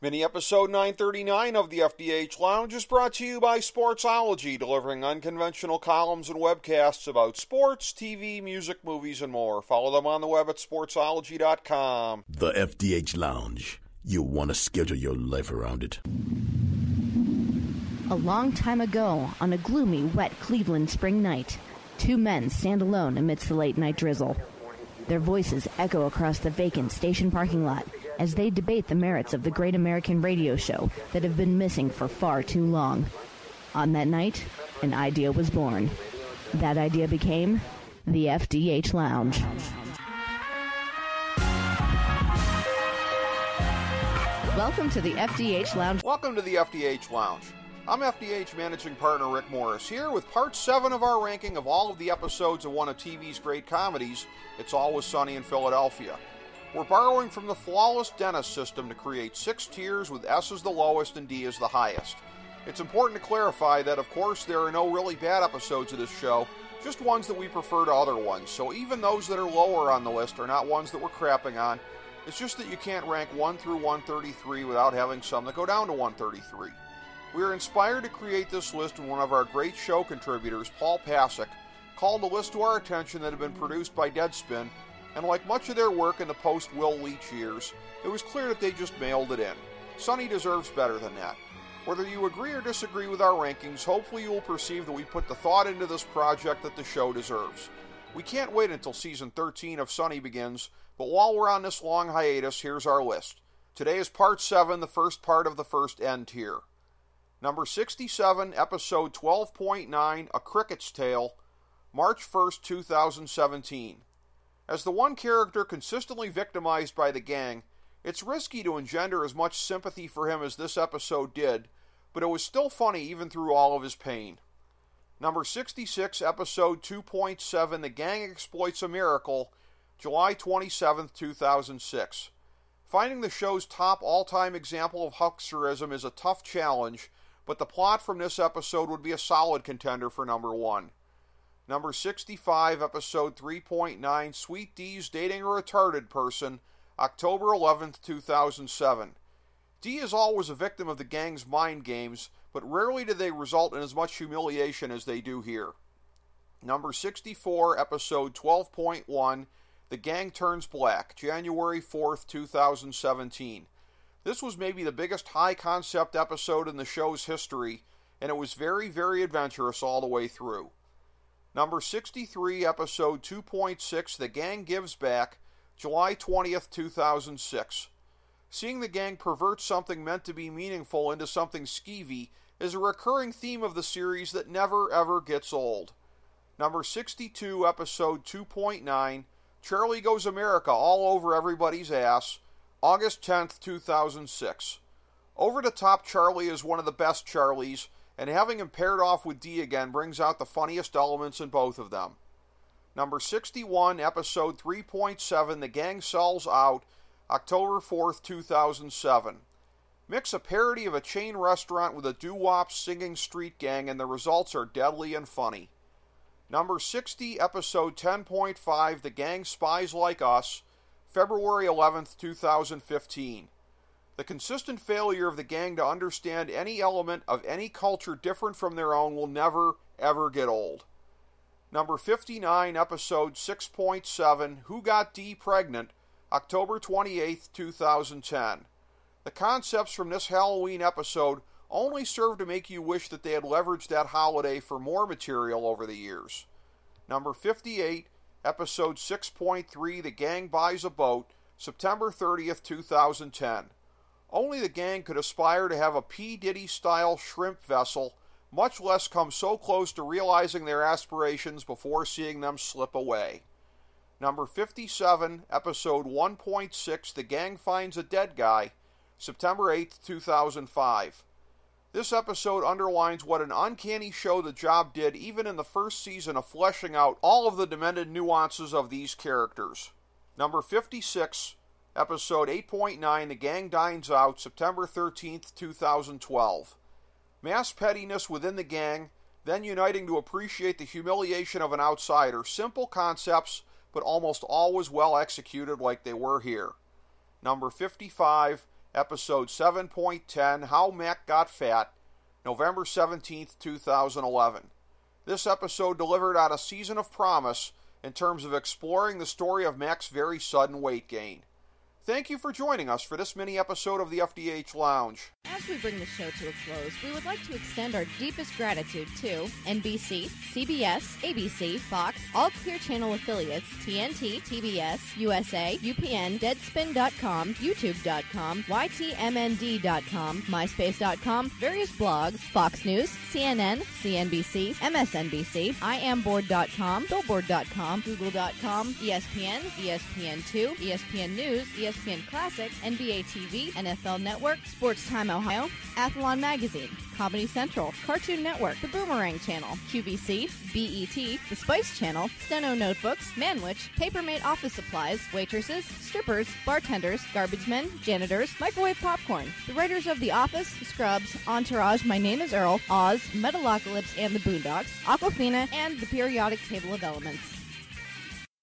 Mini episode 939 of the FDH Lounge is brought to you by Sportsology, delivering unconventional columns and webcasts about sports, TV, music, movies, and more. Follow them on the web at sportsology.com. The FDH Lounge. You want to schedule your life around it. A long time ago, on a gloomy, wet Cleveland spring night, two men stand alone amidst the late-night drizzle. Their voices echo across the vacant station parking lot as they debate the merits of the great American radio show that have been missing for far too long. On that night, an idea was born. That idea became the FDH Lounge. Welcome to the FDH Lounge. Welcome to the FDH Lounge. I'm FDH Managing Partner Rick Morris, here with Part 7 of our ranking of all of the episodes of one of TV's great comedies, It's Always Sunny in Philadelphia. We're borrowing from the flawless Dennis system to create 6 tiers with S as the lowest and D as the highest. It's important to clarify that, of course, there are no really bad episodes of this show, just ones that we prefer to other ones, so even those that are lower on the list are not ones that we're crapping on. It's just that you can't rank 1 through 133 without having some that go down to 133. We are inspired to create this list when one of our great show contributors, Paul Pasek, called a list to our attention that had been produced by Deadspin, and like much of their work in the post-Will Leach years, it was clear that they just mailed it in. Sunny deserves better than that. Whether you agree or disagree with our rankings, hopefully you will perceive that we put the thought into this project that the show deserves. We can't wait until Season 13 of Sunny begins, but while we're on this long hiatus, here's our list. Today is Part 7, the first part of the first N tier. Number 67, Episode 12.9, A Cricket's Tale, March 1st, 2017. As the one character consistently victimized by the gang, it's risky to engender as much sympathy for him as this episode did, but it was still funny even through all of his pain. Number 66, Episode 2.7, The Gang Exploits a Miracle, July 27th, 2006. Finding the show's top all-time example of hucksterism is a tough challenge, but the plot from this episode would be a solid contender for number 1. Number 65, Episode 3.9, Sweet Dee's Dating a Retarded Person, October 11th, 2007. Dee is always a victim of the gang's mind games, but rarely do they result in as much humiliation as they do here. Number 64, Episode 12.1, The Gang Turns Black, January 4th, 2017. This was maybe the biggest high-concept episode in the show's history, and it was very, very adventurous all the way through. Number 63, Episode 2.6, The Gang Gives Back, July 20th, 2006. Seeing the gang pervert something meant to be meaningful into something skeevy is a recurring theme of the series that never ever gets old. Number 62, Episode 2.9, Charlie Goes America All Over Everybody's Ass, August 10th, 2006. Over-the-top Charlie is one of the best Charlies, and having him paired off with Dee again brings out the funniest elements in both of them. Number 61, Episode 3.7, The Gang Sells Out, October 4th, 2007. Mix a parody of a chain restaurant with a doo-wop singing street gang and the results are deadly and funny. Number 60, Episode 10.5, The Gang Spies Like Us, February 11th, 2015. The consistent failure of the gang to understand any element of any culture different from their own will never, ever get old. Number 59, Episode 6.7, Who Got Dee Pregnant, October 28th, 2010. The concepts from this Halloween episode only serve to make you wish that they had leveraged that holiday for more material over the years. Number 58, Episode 6.3, The Gang Buys a Boat, September 30th, 2010. Only the gang could aspire to have a P. Diddy-style shrimp vessel, much less come so close to realizing their aspirations before seeing them slip away. Number 57, Episode 1.6, The Gang Finds a Dead Guy, September 8th, 2005. This episode underlines what an uncanny show the job did even in the first season of fleshing out all of the demented nuances of these characters. Number 56, Episode 8.9, The Gang Dines Out, September 13th, 2012. Mass pettiness within the gang, then uniting to appreciate the humiliation of an outsider. Simple concepts, but almost always well executed like they were here. Number 55, episode 7.10, How Mac Got Fat, November 17th, 2011. This episode delivered on a season of promise in terms of exploring the story of Mac's very sudden weight gain. Thank you for joining us for this mini-episode of the FDH Lounge. As we bring the show to a close, we would like to extend our deepest gratitude to NBC, CBS, ABC, Fox, all Clear Channel affiliates, TNT, TBS, USA, UPN, Deadspin.com, YouTube.com, YTMND.com, MySpace.com, various blogs, Fox News, CNN, CNBC, MSNBC, IamBoard.com, Billboard.com, Google.com, ESPN, ESPN2, ESPN News, ESPN Classic, NBA TV, NFL Network, Sports Time Ohio, Athlon Magazine, Comedy Central, Cartoon Network, The Boomerang Channel, QVC, BET, The Spice Channel, Steno Notebooks, Manwich, Papermate Office Supplies, waitresses, strippers, bartenders, garbage men, janitors, microwave popcorn, the writers of The Office, Scrubs, Entourage, My Name is Earl, Oz, Metalocalypse and the Boondocks, Aquafina, and the Periodic Table of Elements.